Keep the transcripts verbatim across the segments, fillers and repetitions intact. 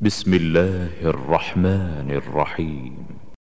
بسم الله الرحمن الرحيم.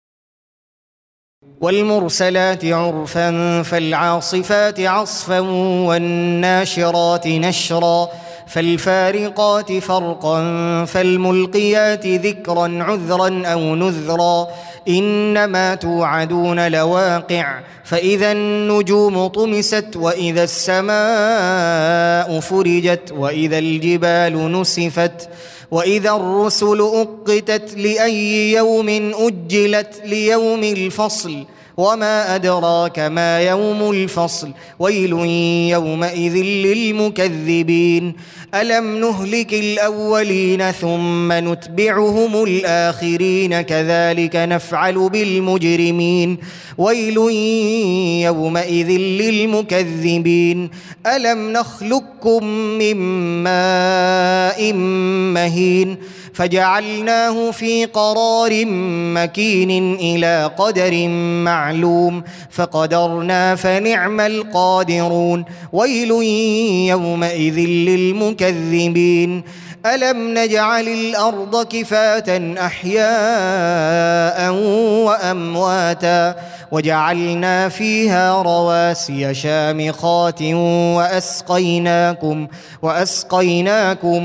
والمرسلات عرفا فالعاصفات عصفا والناشرات نشرا فالفارقات فرقا فالملقيات ذكرا عذرا أو نذرا إنما توعدون لواقع فإذا النجوم طمست وإذا السماء فرجت وإذا الجبال نسفت وإذا الرسل أقتت لأي يوم أجلت ليوم الفصل وما أدراك ما يوم الفصل ويل يومئذ للمكذبين ألم نهلك الأولين ثم نتبعهم الآخرين كذلك نفعل بالمجرمين ويل يومئذ للمكذبين ألم نخلقكم من ماء مهين فجعلناه في قرار مكين إلى قدر معلوم فقدرنا فنعم القادرون ويل يومئذ للمكذبين ألم نجعل الأرض كفاة أحياء وأمواتا وجعلنا فيها رواسي شامخات وأسقيناكم وأسقيناكم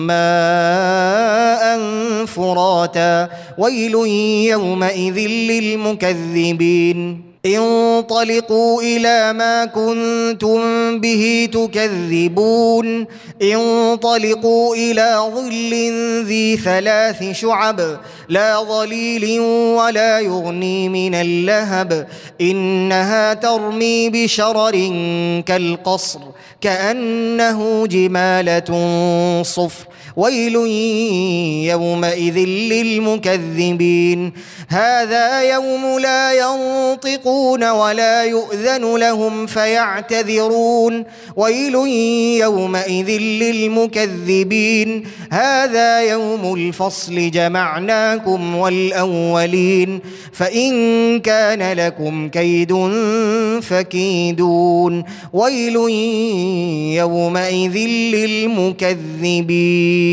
ماء فراتا ويل يومئذ للمكذبين انطلقوا إلى ما كنتم به تكذبون انطلقوا إلى ظل ذي ثلاث شعب لا ظليل ولا يغني من اللهب إنها ترمي بشرر كالقصر كأنه جمالة صفر ويل يومئذ للمكذبين هذا يوم لا ينطقون ولا يؤذن لهم فيعتذرون ويل يومئذ للمكذبين هذا يوم الفصل جمعناكم والأولين فإن كان لكم كيد فكيدون ويل يومئذ للمكذبين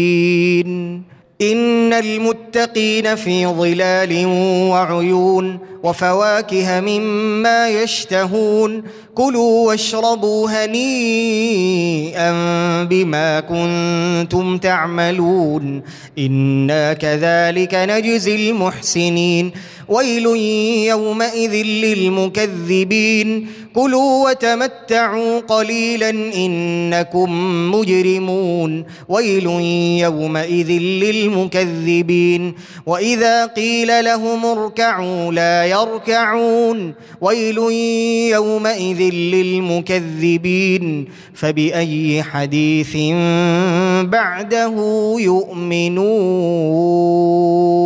إن المتقين في ظلال وعيون وفواكه مما يشتهون كلوا واشربوا هنيئا بما كنتم تعملون إنا كذلك نجزي المحسنين ويل يومئذ للمكذبين كلوا وتمتعوا قليلا إنكم مجرمون ويل يومئذ للمكذبين وإذا قيل لهم اركعوا لا يركعون ويل يومئذ للمكذبين فبأي حديث بعده يؤمنون.